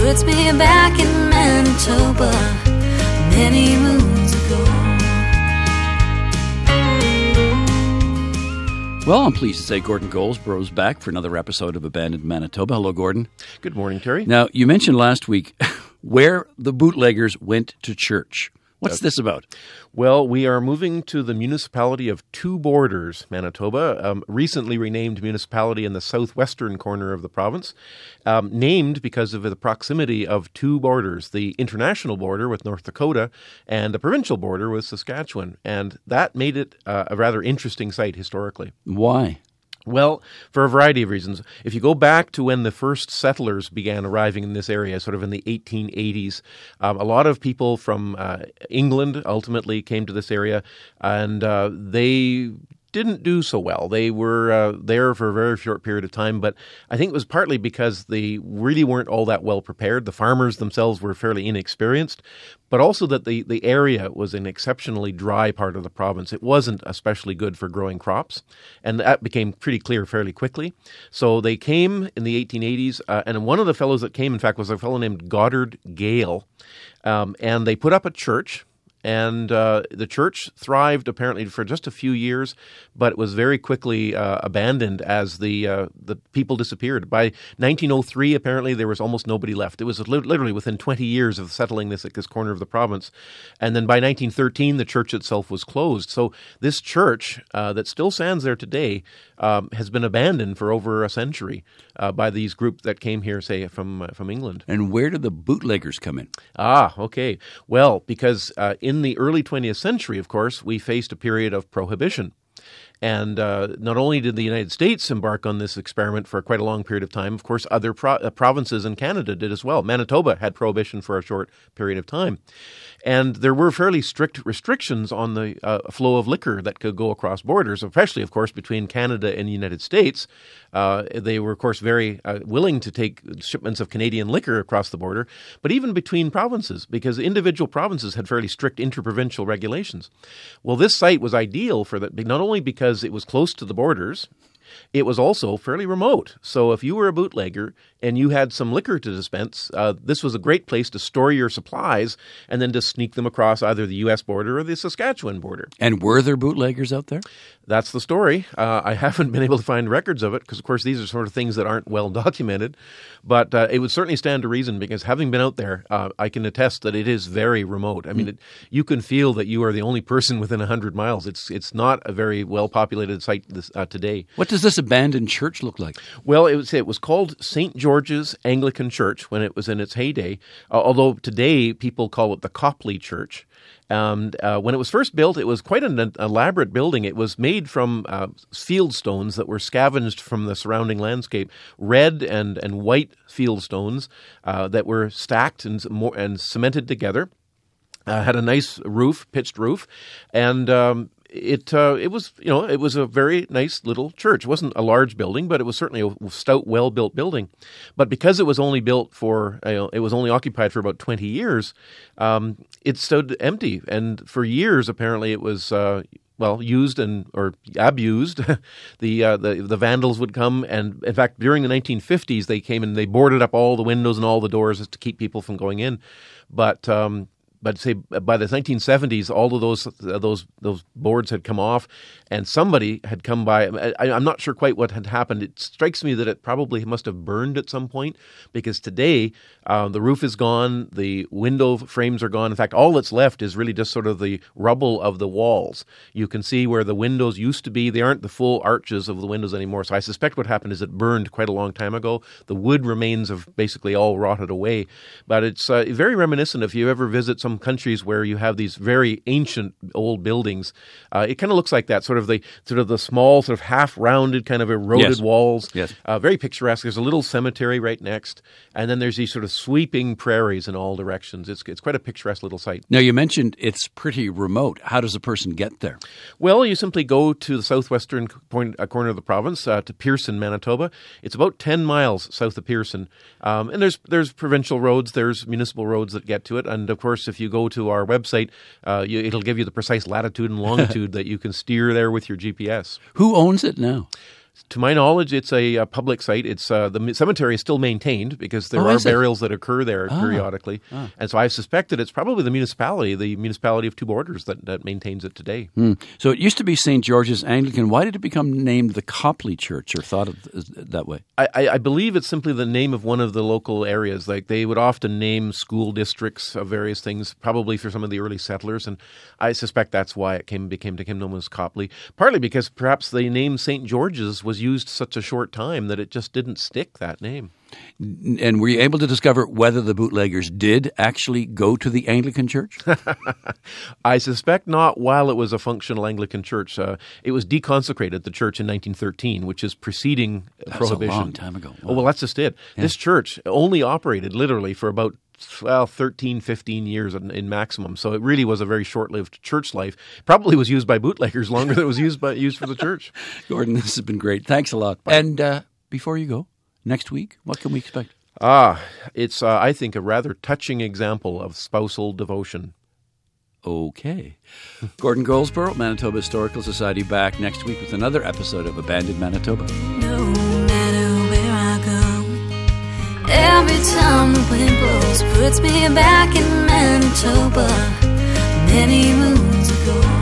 puts me back in Manitoba many moons ago. Well, I'm pleased to say Gordon Goldsboro's back for another episode of Abandoned Manitoba. Hello, Gordon. Good morning, Terry. Now, you mentioned last week where the bootleggers went to church. What's this about? Well, we are moving to the municipality of Two Borders, Manitoba, recently renamed municipality in the southwestern corner of the province, named because of the proximity of two borders, the international border with North Dakota and the provincial border with Saskatchewan. And that made it a rather interesting site historically. Why? Well, for a variety of reasons. If you go back to when the first settlers began arriving in this area, sort of in the 1880s, a lot of people from England ultimately came to this area, and they didn't do so well. They were there for a very short period of time, but I think it was partly because they really weren't all that well prepared. The farmers themselves were fairly inexperienced, but also that the area was an exceptionally dry part of the province. It wasn't especially good for growing crops, and that became pretty clear fairly quickly. So they came in the 1880s, and one of the fellows that came, in fact, was a fellow named Goddard Gale, and they put up a church. And the church thrived apparently for just a few years, but it was very quickly abandoned as the people disappeared. By 1903, apparently there was almost nobody left. It was literally within 20 years of settling this corner of the province. And then by 1913, the church itself was closed. So this church that still stands there today has been abandoned for over a century by these groups that came here, say, from England. And where did the bootleggers come in? Okay. Well, because in the early 20th century, of course, we faced a period of prohibition. And not only did the United States embark on this experiment for quite a long period of time, of course, other provinces in Canada did as well. Manitoba had prohibition for a short period of time. And there were fairly strict restrictions on the flow of liquor that could go across borders, especially, of course, between Canada and the United States. They were, of course, very willing to take shipments of Canadian liquor across the border, but even between provinces, because individual provinces had fairly strict interprovincial regulations. Well, this site was ideal for that, not only because it was close to the borders, it was also fairly remote. So if you were a bootlegger and you had some liquor to dispense, this was a great place to store your supplies and then to sneak them across either the U.S. border or the Saskatchewan border. And were there bootleggers out there? That's the story. I haven't been able to find records of it because, of course, these are sort of things that aren't well documented. But it would certainly stand to reason because having been out there, I can attest that it is very remote. I mean, you can feel that you are the only person within 100 miles. It's not a very well-populated site today. What does this abandoned church look like? Well, it was called St. George's Anglican Church when it was in its heyday, although today people call it the Copley Church. And when it was first built, it was quite an elaborate building. It was made from field stones that were scavenged from the surrounding landscape, red and white field stones that were stacked and cemented together. Had a nice roof, pitched roof, and it was a very nice little church. It wasn't a large building, but it was certainly a stout, well-built building. But because it was only built for, it was only occupied for about 20 years, it stood empty. And for years, apparently, it was used or abused. The vandals would come, and in fact, during the 1950s, they came and they boarded up all the windows and all the doors to keep people from going in. But say by the 1970s, all of those boards had come off, and somebody had come by. I'm not sure quite what had happened. It strikes me that it probably must have burned at some point, because today the roof is gone, the window frames are gone. In fact, all that's left is really just sort of the rubble of the walls. You can see where the windows used to be. They aren't the full arches of the windows anymore. So I suspect what happened is it burned quite a long time ago. The wood remains have basically all rotted away. But it's very reminiscent if you ever visit some countries where you have these very ancient old buildings. It kind of looks like that, sort of the small, sort of half-rounded, kind of eroded walls. Yes. Very picturesque. There's a little cemetery right next, and then there's these sort of sweeping prairies in all directions. It's quite a picturesque little site. Now, you mentioned it's pretty remote. How does a person get there? Well, you simply go to the southwestern corner of the province, to Pearson, Manitoba. It's about 10 miles south of Pearson, and there's provincial roads, there's municipal roads that get to it, and of course, if you go to our website, it'll give you the precise latitude and longitude that you can steer there with your GPS. Who owns it now? To my knowledge, it's a public site. It's the cemetery is still maintained because there are burials that occur there periodically. And so I suspect that it's probably the municipality of Two Borders that maintains it today. So it used to be St. George's Anglican. Why did it become named the Copley Church, or thought of that way? I believe it's simply the name of one of the local areas. Like they would often name school districts of various things, probably for some of the early settlers. And I suspect that's why it became known as Copley. Partly because perhaps the name St. George's was used such a short time that it just didn't stick, that name. And were you able to discover whether the bootleggers did actually go to the Anglican Church? I suspect not while it was a functional Anglican church. It was deconsecrated, the church, in 1913, which is preceding Prohibition. That's a long time ago. Wow. Oh, well, that's just it. Yeah. This church only operated literally for about 13, 15 years in maximum. So it really was a very short-lived church life. Probably was used by bootleggers longer than it was used for the church. Gordon, this has been great. Thanks a lot. And before you go, next week, what can we expect? It's, I think, a rather touching example of spousal devotion. Okay. Gordon Goldsboro, Manitoba Historical Society, back next week with another episode of Abandoned Manitoba. No matter where I go, every time the wind blows, puts me back in Manitoba many moons ago.